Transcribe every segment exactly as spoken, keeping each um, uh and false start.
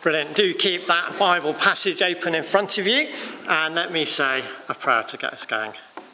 Brilliant. Do keep that Bible passage open in front of you, and let me say a prayer to get us going.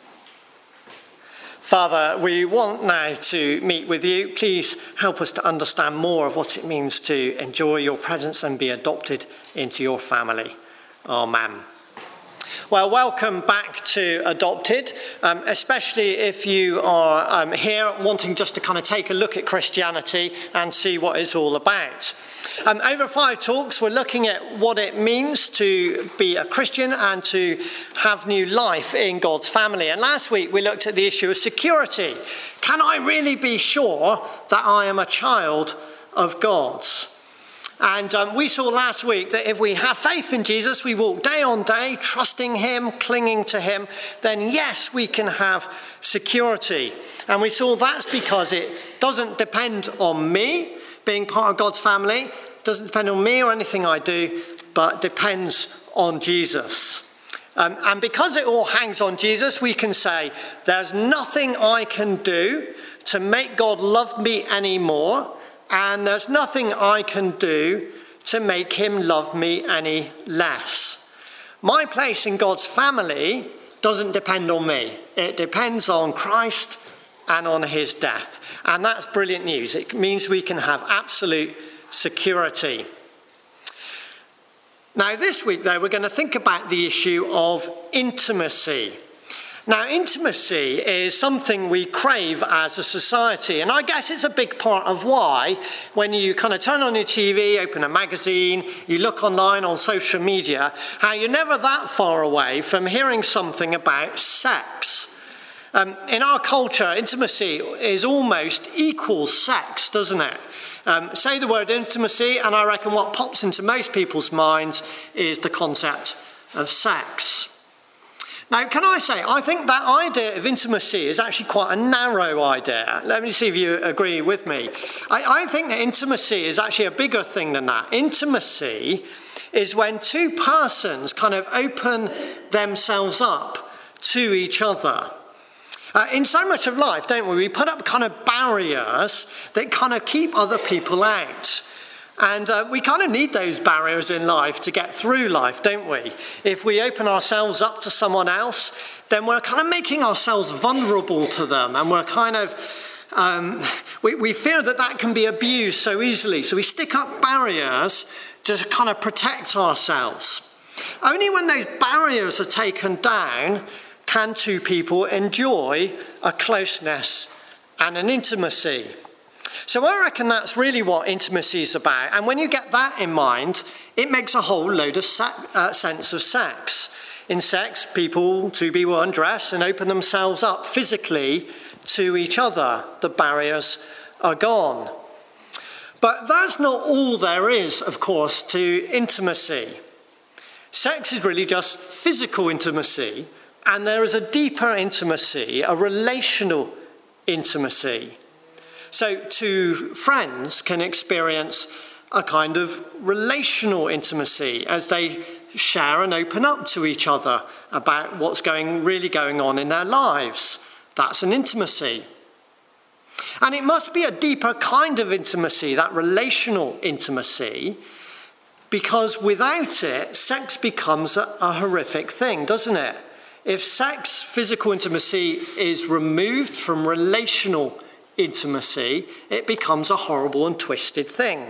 Father, we want now to meet with you. Please help us to understand more of what it means to enjoy your presence and be adopted into your family. Amen. Well, welcome back to Adopted, um, especially if you are um, here wanting just to kind of take a look at Christianity and see what it's all about. Um, over five talks, we're looking at what it means to be a Christian and to have new life in God's family. And last week, we looked at the issue of security. Can I really be sure that I am a child of God's? And um, we saw last week that if we have faith in Jesus, we walk day on day, trusting him, clinging to him, then yes, we can have security. And we saw that's because it doesn't depend on me being part of God's family, doesn't depend on me or anything I do, but depends on Jesus. Um, and because it all hangs on Jesus, we can say, there's nothing I can do to make God love me anymore, and there's nothing I can do to make him love me any less. My place in God's family doesn't depend on me. It depends on Christ and on his death. And that's brilliant news. It means we can have absolute security. Now, this week, though, we're going to think about the issue of intimacy. Now, intimacy is something we crave as a society, and I guess it's a big part of why, when you kind of turn on your T V, open a magazine, you look online on social media, how you're never that far away from hearing something about sex. Um, in our culture, intimacy is almost equals sex, doesn't it? Um, say the word intimacy, and I reckon what pops into most people's minds is the concept of sex. Now, can I say, I think that idea of intimacy is actually quite a narrow idea. Let me see if you agree with me. I, I think that intimacy is actually a bigger thing than that. Intimacy is when two persons kind of open themselves up to each other. Uh, in so much of life, don't we, we put up kind of barriers that kind of keep other people out. And uh, we kind of need those barriers in life to get through life, don't we? If we open ourselves up to someone else, then we're kind of making ourselves vulnerable to them. And we're kind of, um, we, we fear that that can be abused so easily. So we stick up barriers to kind of protect ourselves. Only when those barriers are taken down can two people enjoy a closeness and an intimacy. So I reckon that's really what intimacy is about. And when you get that in mind, it makes a whole load of se- uh, sense of sex. In sex, people, two people undress and open themselves up physically to each other. The barriers are gone. But that's not all there is, of course, to intimacy. Sex is really just physical intimacy, and there is a deeper intimacy, a relational intimacy. So two friends can experience a kind of relational intimacy as they share and open up to each other about what's going really going on in their lives. That's an intimacy. And it must be a deeper kind of intimacy, that relational intimacy, because without it, sex becomes a, a horrific thing, doesn't it? If sex, physical intimacy, is removed from relational intimacy, it becomes a horrible and twisted thing.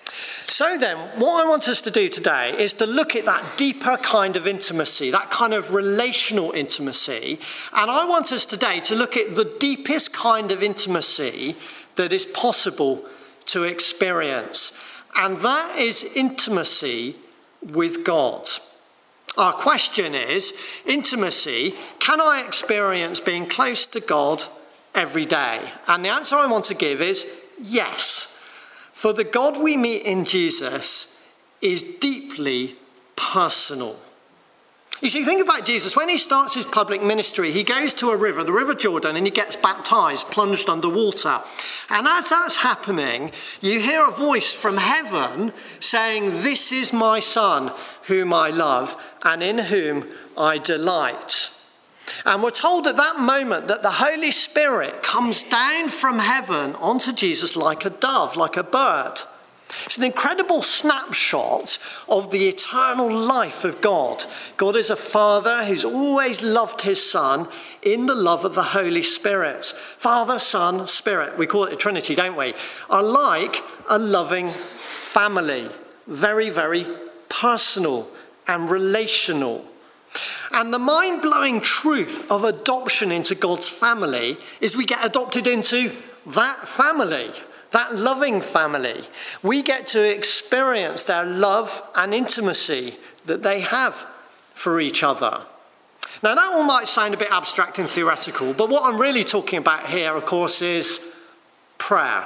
So then, what I want us to do today is to look at that deeper kind of intimacy, that kind of relational intimacy, and I want us today to look at the deepest kind of intimacy that is possible to experience, and that is intimacy with God. Our question is, intimacy, can I experience being close to God every day? And the answer I want to give is yes. For the God we meet in Jesus is deeply personal. You see, think about Jesus. When he starts his public ministry, he goes to a river, the River Jordan, and he gets baptized, plunged underwater. And as that's happening, you hear a voice from heaven saying, "This is my son, whom I love, and in whom I delight." And we're told at that moment that the Holy Spirit comes down from heaven onto Jesus like a dove, like a bird. It's an incredible snapshot of the eternal life of God. God is a Father who's always loved his Son in the love of the Holy Spirit. Father, Son, Spirit, we call it a Trinity, don't we? Are like a loving family. Very, very personal and relational. And the mind-blowing truth of adoption into God's family is we get adopted into that family. That loving family. We get to experience their love and intimacy that they have for each other. Now, that all might sound a bit abstract and theoretical, but what I'm really talking about here, of course, is prayer.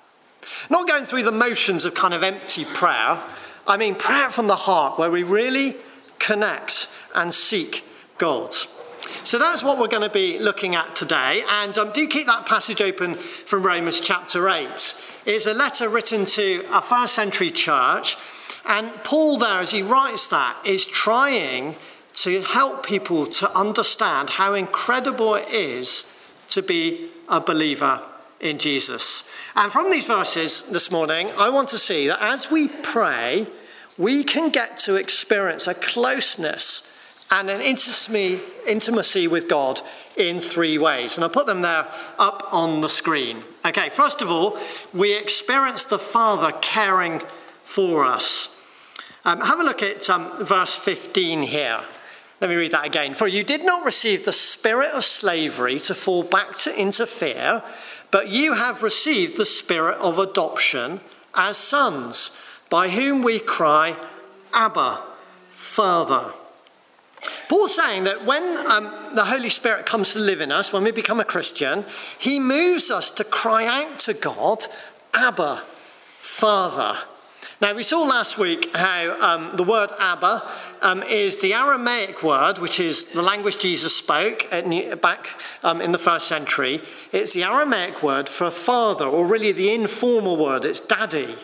Not going through the motions of kind of empty prayer. I mean prayer from the heart, where we really connect and seek God. So that's what we're going to be looking at today. And um, do keep that passage open from Romans chapter eight. It's a letter written to a first century church. And Paul there, as he writes that, is trying to help people to understand how incredible it is to be a believer in Jesus. And from these verses this morning, I want to see that as we pray, we can get to experience a closeness and an intimacy, intimacy with God in three ways. And I'll put them there up on the screen. Okay, first of all, we experience the Father caring for us. Um, have a look at um, verse fifteen here. Let me read that again. For you did not receive the spirit of slavery to fall back to, into fear, but you have received the spirit of adoption as sons, by whom we cry, Abba, Father. Paul's saying that when um, the Holy Spirit comes to live in us, when we become a Christian, he moves us to cry out to God, Abba, Father. Now, we saw last week how um, the word Abba um, is the Aramaic word, which is the language Jesus spoke at New, back um, in the first century. It's the Aramaic word for father, or really the informal word, it's daddy.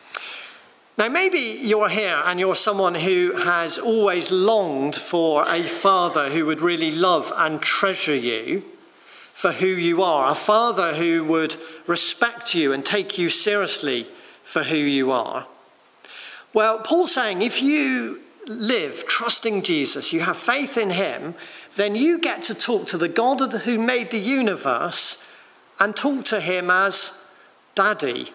Now, maybe you're here and you're someone who has always longed for a father who would really love and treasure you for who you are, a father who would respect you and take you seriously for who you are. Well, Paul's saying if you live trusting Jesus, you have faith in him, then you get to talk to the God of the, who made the universe and talk to him as Daddy.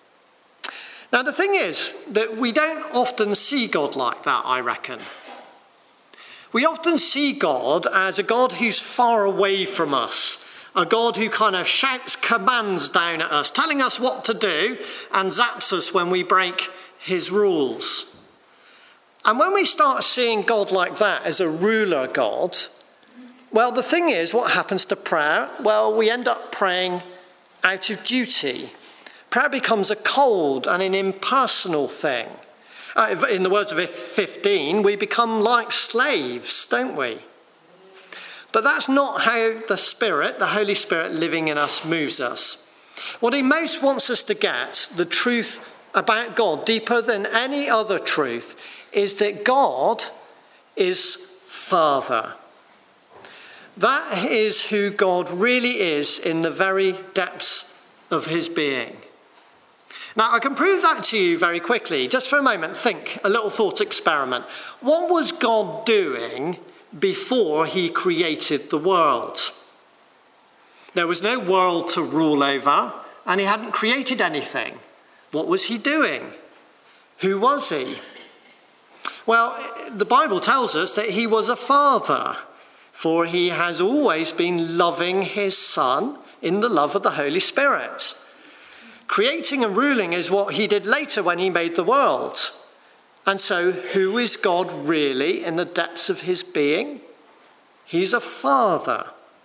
Now, the thing is that we don't often see God like that, I reckon. We often see God as a God who's far away from us, a God who kind of shouts commands down at us, telling us what to do and zaps us when we break his rules. And when we start seeing God like that as a ruler God, well, the thing is, what happens to prayer? Well, we end up praying out of duty. Prayer becomes a cold and an impersonal thing. Uh, in the words of fifteen, we become like slaves, don't we? But that's not how the Spirit, the Holy Spirit living in us, moves us. What he most wants us to get, the truth about God, deeper than any other truth, is that God is Father. That is who God really is in the very depths of his being. Now, I can prove that to you very quickly. Just for a moment, think, a little thought experiment. What was God doing before he created the world? There was no world to rule over, and he hadn't created anything. What was he doing? Who was he? Well, the Bible tells us that he was a father, for he has always been loving his Son in the love of the Holy Spirit. Creating and ruling is what he did later when he made the world. And so, who is God really in the depths of his being? He's a father.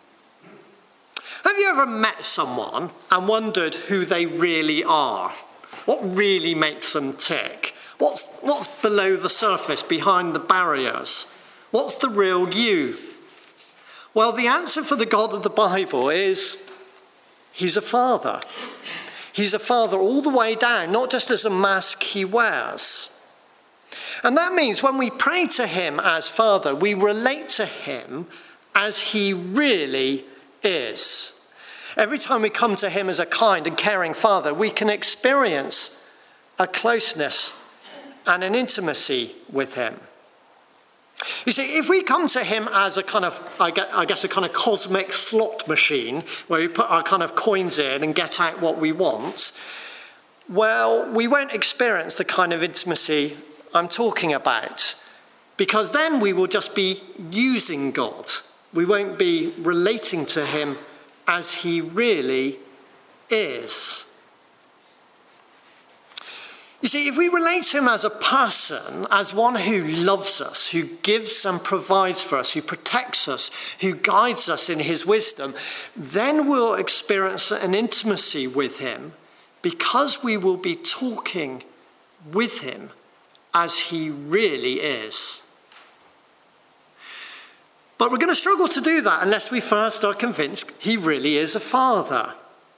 Have you ever met someone and wondered who they really are? What really makes them tick? What's, what's below the surface, behind the barriers? What's the real you? Well, the answer for the God of the Bible is he's a father. He's a father all the way down, not just as a mask he wears. And that means when we pray to him as Father, we relate to him as he really is. Every time we come to him as a kind and caring Father, we can experience a closeness and an intimacy with him. You see, if we come to him as a kind of, I guess, a kind of cosmic slot machine where we put our kind of coins in and get out what we want, well, we won't experience the kind of intimacy I'm talking about, because then we will just be using God. We won't be relating to him as he really is. You see, if we relate to him as a person, as one who loves us, who gives and provides for us, who protects us, who guides us in his wisdom, then we'll experience an intimacy with him because we will be talking with him as he really is. But we're going to struggle to do that unless we first are convinced he really is a father.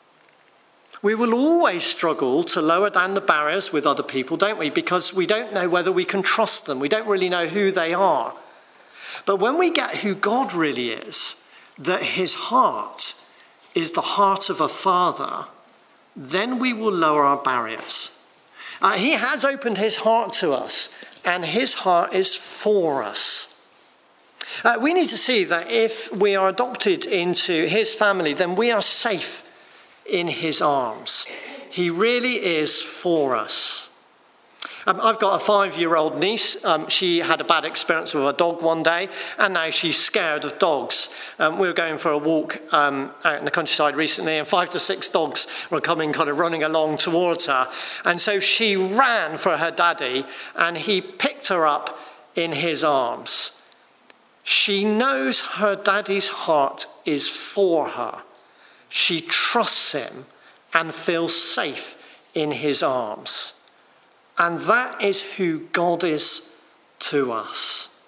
We will always struggle to lower down the barriers with other people, don't we? Because we don't know whether we can trust them. We don't really know who they are. But when we get who God really is, that his heart is the heart of a father, then we will lower our barriers. Uh, he has opened his heart to us, and his heart is for us. Uh, we need to see that if we are adopted into his family, then we are safe in his arms. He really is for us. Um, I've got a five-year-old niece. Um, she had a bad experience with a dog one day, and now she's scared of dogs. Um, we were going for a walk um, out in the countryside recently, and five to six dogs were coming kind of running along towards her. And so she ran for her daddy, and he picked her up in his arms. She knows her daddy's heart is for her. She trusts him and feels safe in his arms. And that is who God is to us.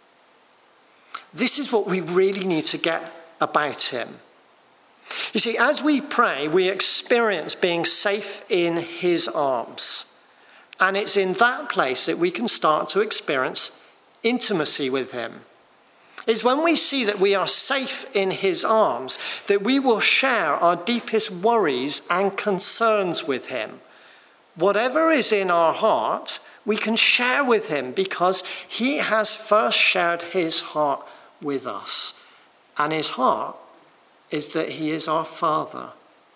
This is what we really need to get about him. You see, as we pray, we experience being safe in his arms. And it's in that place that we can start to experience intimacy with him. It's when we see that we are safe in his arms that we will share our deepest worries and concerns with him. Whatever is in our heart, we can share with him because he has first shared his heart with us. And his heart is that he is our Father.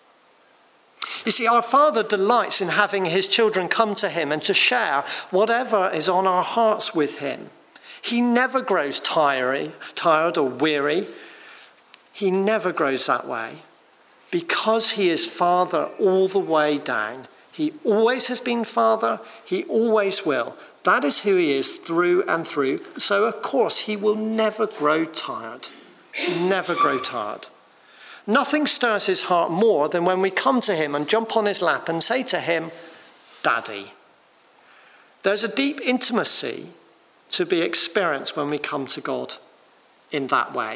You see, our Father delights in having his children come to him and to share whatever is on our hearts with him. He never grows tired, tired or weary. He never grows that way because he is Father all the way down. He always has been Father. He always will. That is who he is through and through. So, of course, he will never grow tired. Never grow tired. Nothing stirs his heart more than when we come to him and jump on his lap and say to him, Daddy. There's a deep intimacy to be experienced when we come to God in that way.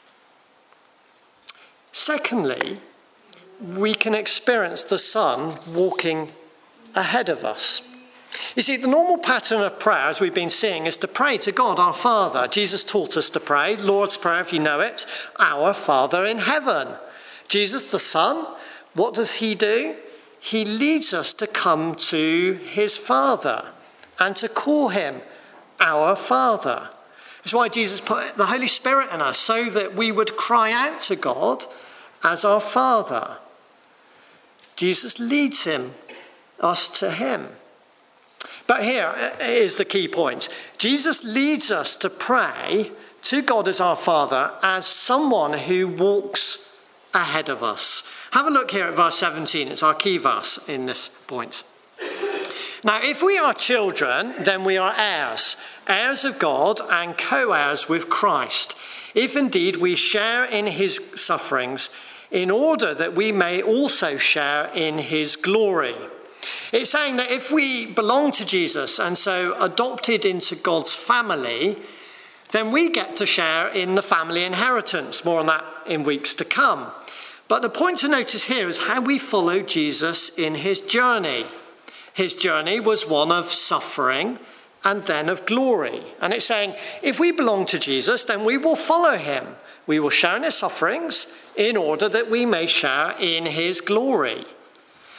Secondly, we can experience the Son walking ahead of us. You see, the normal pattern of prayer, as we've been seeing, is to pray to God, our Father. Jesus taught us to pray, Lord's Prayer, if you know it, our Father in heaven. Jesus, the Son, what does he do? He leads us to come to his Father and to call him our Father. That's why Jesus put the Holy Spirit in us, so that we would cry out to God as our Father. Jesus leads him, us to him. But here is the key point. Jesus leads us to pray to God as our Father as someone who walks ahead of us. Have a look here at verse seventeen. It's our key verse in this point. Now, if we are children, then we are heirs, heirs of God and co-heirs with Christ, if indeed we share in his sufferings, in order that we may also share in his glory. It's saying that if we belong to Jesus and so adopted into God's family, then we get to share in the family inheritance. More on that in weeks to come. But the point to notice here is how we follow Jesus in his journey. His journey was one of suffering and then of glory. And it's saying, if we belong to Jesus, then we will follow him. We will share in his sufferings in order that we may share in his glory.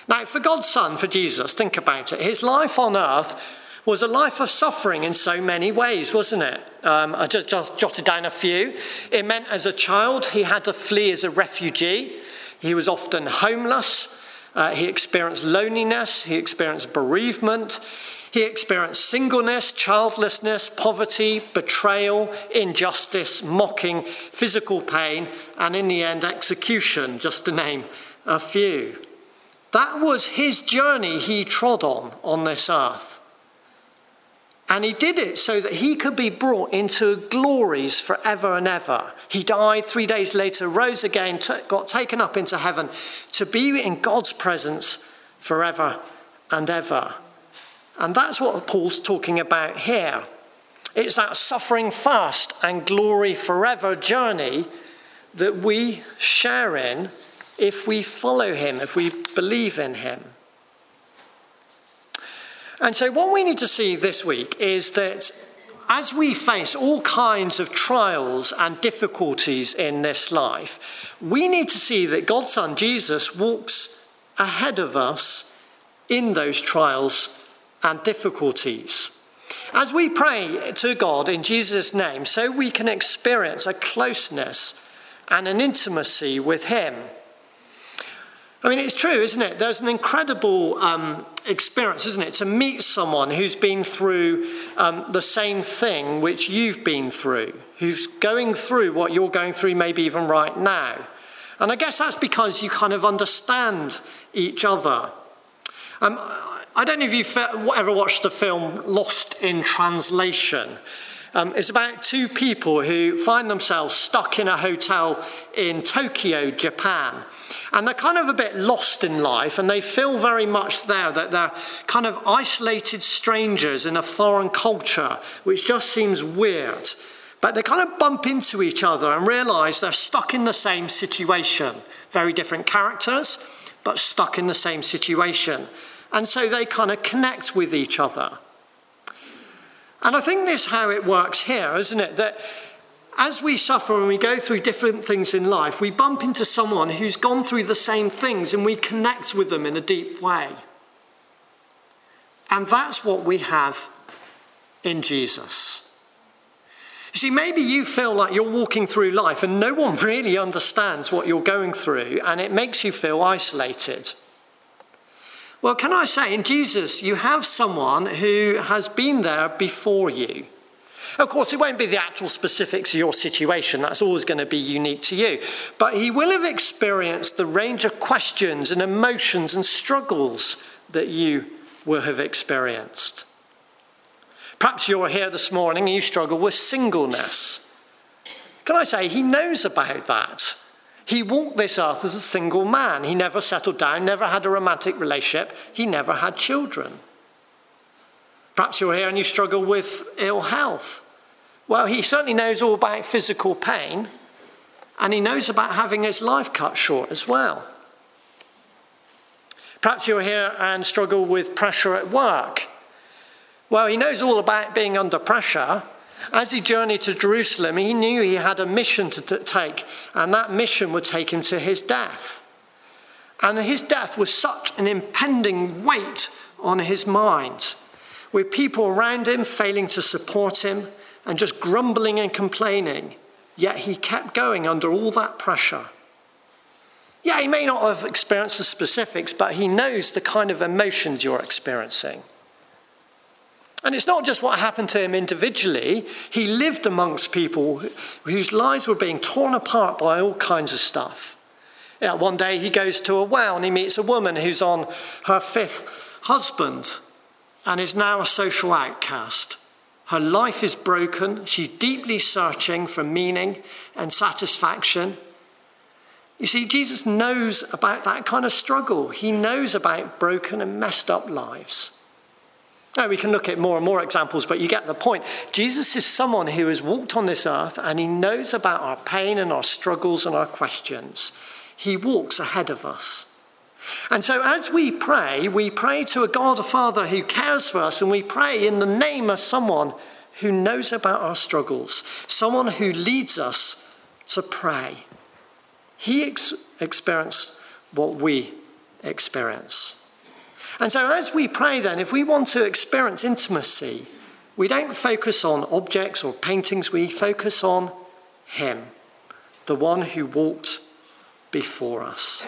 Now, for God's Son, for Jesus, think about it. His life on earth was a life of suffering in so many ways, wasn't it? Um, I just, just jotted down a few. It meant as a child, he had to flee as a refugee. He was often homeless. Uh, he experienced loneliness. He experienced bereavement. He experienced singleness, childlessness, poverty, betrayal, injustice, mocking, physical pain, and in the end, execution, just to name a few. That was his journey he trod on on this earth. And he did it so that he could be brought into glories forever and ever. He died, three days later, rose again, t- got taken up into heaven to be in God's presence forever and ever. And that's what Paul's talking about here. It's that suffering first and glory forever journey that we share in if we follow him, if we believe in him. And so what we need to see this week is that as we face all kinds of trials and difficulties in this life, we need to see that God's Son, Jesus, walks ahead of us in those trials and difficulties. As we pray to God in Jesus' name, so we can experience a closeness and an intimacy with him. I mean, it's true, isn't it? There's an incredible um, experience, isn't it, to meet someone who's been through um, the same thing which you've been through, who's going through what you're going through maybe even right now. And I guess that's because you kind of understand each other. Um, I don't know if you've ever watched the film Lost in Translation. Um, it's about two people who find themselves stuck in a hotel in Tokyo, Japan. And they're kind of a bit lost in life, and they feel very much there that they're kind of isolated strangers in a foreign culture, which just seems weird. But they kind of bump into each other and realise they're stuck in the same situation. Very different characters, but stuck in the same situation. And so they kind of connect with each other. And I think this is how it works here, isn't it? That as we suffer and we go through different things in life, we bump into someone who's gone through the same things and we connect with them in a deep way. And that's what we have in Jesus. You see, maybe you feel like you're walking through life and no one really understands what you're going through, and it makes you feel isolated. Well, can I say, in Jesus, you have someone who has been there before you. Of course, it won't be the actual specifics of your situation. That's always going to be unique to you. But he will have experienced the range of questions and emotions and struggles that you will have experienced. Perhaps you're here this morning and you struggle with singleness. Can I say, he knows about that. He walked this earth as a single man. He never settled down, never had a romantic relationship. He never had children. Perhaps you're here and you struggle with ill health. Well, he certainly knows all about physical pain, and he knows about having his life cut short as well. Perhaps you're here and struggle with pressure at work. Well, he knows all about being under pressure. As he journeyed to Jerusalem, he knew he had a mission to t- take, and that mission would take him to his death. And his death was such an impending weight on his mind, with people around him failing to support him and just grumbling and complaining. Yet he kept going under all that pressure. Yeah, he may not have experienced the specifics, but he knows the kind of emotions you're experiencing. And it's not just what happened to him individually. He lived amongst people whose lives were being torn apart by all kinds of stuff. Yeah, one day he goes to a well and he meets a woman who's on her fifth husband and is now a social outcast. Her life is broken. She's deeply searching for meaning and satisfaction. You see, Jesus knows about that kind of struggle. He knows about broken and messed up lives. Now, we can look at more and more examples, but you get the point. Jesus is someone who has walked on this earth, and he knows about our pain and our struggles and our questions. He walks ahead of us. And so as we pray, we pray to a God, a Father who cares for us, and we pray in the name of someone who knows about our struggles, someone who leads us to pray. He ex- experienced what we experience. And so as we pray then, if we want to experience intimacy, we don't focus on objects or paintings, we focus on him, the one who walked before us.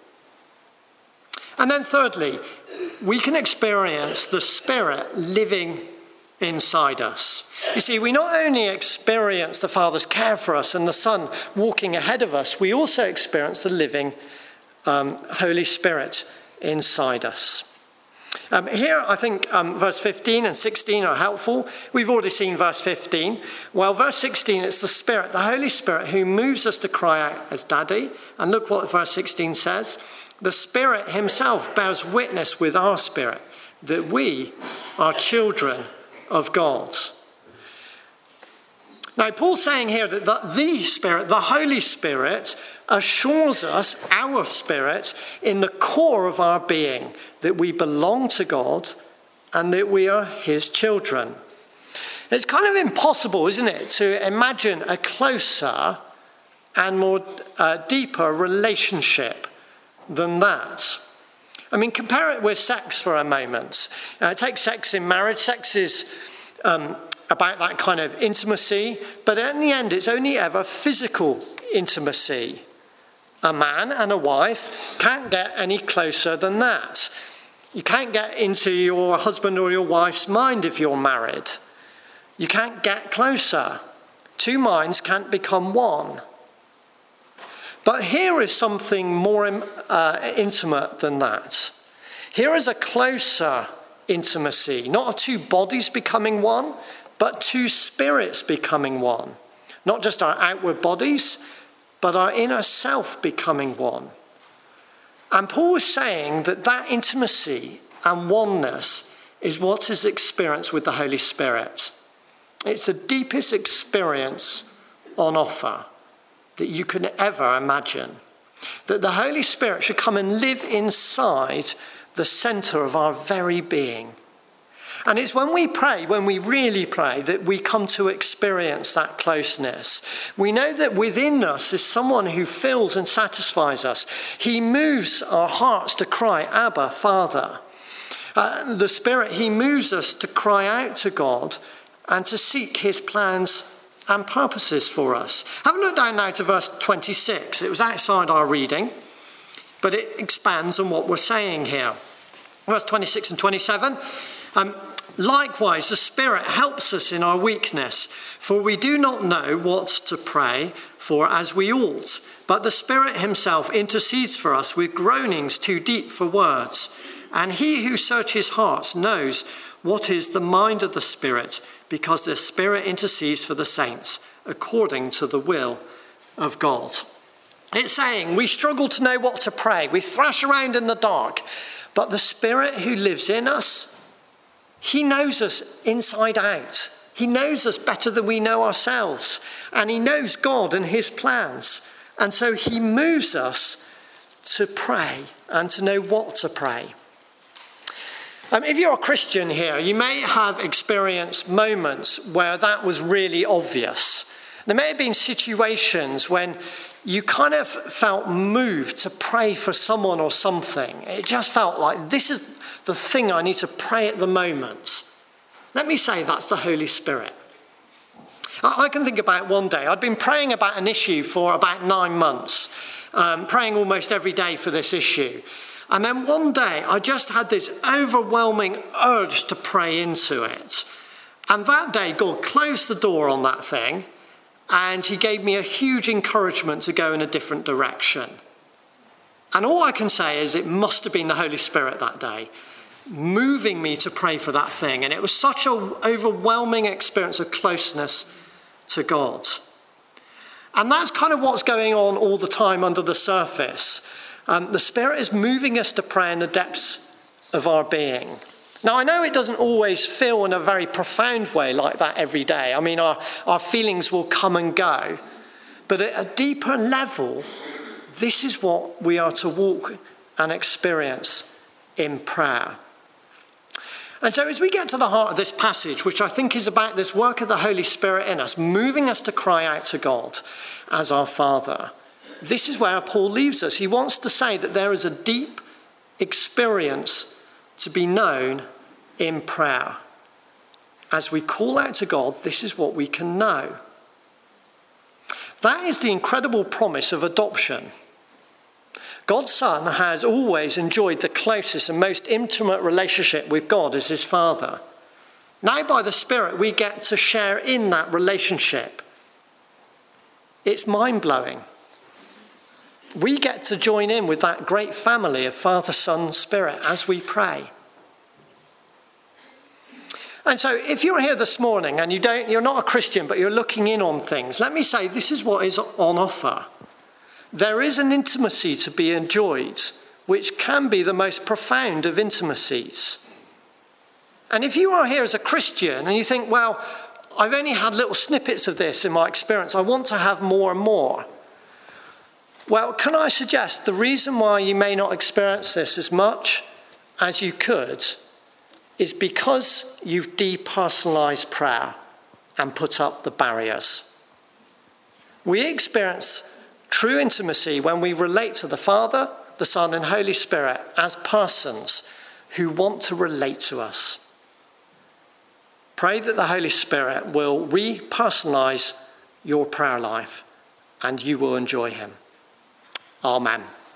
And then thirdly, we can experience the Spirit living inside us. You see, we not only experience the Father's care for us and the Son walking ahead of us, we also experience the living um, Holy Spirit inside us. Um, here, I think um, verse fifteen and sixteen are helpful. We've already seen verse fifteen. Well, verse sixteen, it's the Spirit, the Holy Spirit, who moves us to cry out as Daddy. And look what verse sixteen says. The Spirit himself bears witness with our spirit that we are children of God. Now, Paul's saying here that the, the Spirit, the Holy Spirit, assures us, our spirit, in the core of our being, that we belong to God and that we are his children. It's kind of impossible, isn't it, to imagine a closer and more uh, deeper relationship than that. I mean, compare it with sex for a moment. Uh, take sex in marriage. Sex is um, about that kind of intimacy, but in the end, it's only ever physical intimacy. A man and a wife can't get any closer than that. You can't get into your husband or your wife's mind if you're married. You can't get closer. Two minds can't become one. But here is something more uh, intimate than that. Here is a closer intimacy, not of two bodies becoming one, but two spirits becoming one. Not just our outward bodies, but our inner self becoming one. And Paul is saying that that intimacy and oneness is what is experienced with the Holy Spirit. It's the deepest experience on offer that you can ever imagine. That the Holy Spirit should come and live inside the centre of our very being. And it's when we pray, when we really pray, that we come to experience that closeness. We know that within us is someone who fills and satisfies us. He moves our hearts to cry, Abba, Father. Uh, the Spirit, he moves us to cry out to God and to seek his plans and purposes for us. Have a look down now to verse twenty-six. It was outside our reading, but it expands on what we're saying here. Verse twenty-six and twenty-seven. Um, Likewise, the Spirit helps us in our weakness, for we do not know what to pray for as we ought. But the Spirit himself intercedes for us with groanings too deep for words. And he who searches hearts knows what is the mind of the Spirit, because the Spirit intercedes for the saints according to the will of God. It's saying we struggle to know what to pray. We thrash around in the dark. But the Spirit who lives in us, he knows us inside out. He knows us better than we know ourselves. And he knows God and his plans. And so he moves us to pray and to know what to pray. Um, if you're a Christian here, you may have experienced moments where that was really obvious. There may have been situations when you kind of felt moved to pray for someone or something. It just felt like this is the thing I need to pray at the moment. Let me say that's the Holy Spirit. I, I can think about one day. I'd been praying about an issue for about nine months, um, praying almost every day for this issue. And then one day I just had this overwhelming urge to pray into it. And that day God closed the door on that thing and he gave me a huge encouragement to go in a different direction. And all I can say is it must have been the Holy Spirit that day, moving me to pray for that thing. And it was such an overwhelming experience of closeness to God. And that's kind of what's going on all the time under the surface. Um, the Spirit is moving us to pray in the depths of our being. Now, I know it doesn't always feel in a very profound way like that every day. I mean, our, our feelings will come and go. But at a deeper level, this is what we are to walk and experience in prayer. And so as we get to the heart of this passage, which I think is about this work of the Holy Spirit in us, moving us to cry out to God as our Father, this is where Paul leaves us. He wants to say that there is a deep experience to be known in prayer. As we call out to God, this is what we can know. That is the incredible promise of adoption. God's Son has always enjoyed the closest and most intimate relationship with God as his Father. Now by the Spirit we get to share in that relationship. It's mind-blowing. We get to join in with that great family of Father, Son, Spirit as we pray. And so if you're here this morning and you don't, you're not a Christian, but you're looking in on things, let me say this is what is on offer. There is an intimacy to be enjoyed, which can be the most profound of intimacies. And if you are here as a Christian and you think, well, I've only had little snippets of this in my experience, I want to have more and more. Well, can I suggest the reason why you may not experience this as much as you could is because you've depersonalized prayer and put up the barriers. We experience true intimacy when we relate to the Father, the Son, and Holy Spirit as persons who want to relate to us. Pray that the Holy Spirit will re-personalize your prayer life and you will enjoy him. Amen.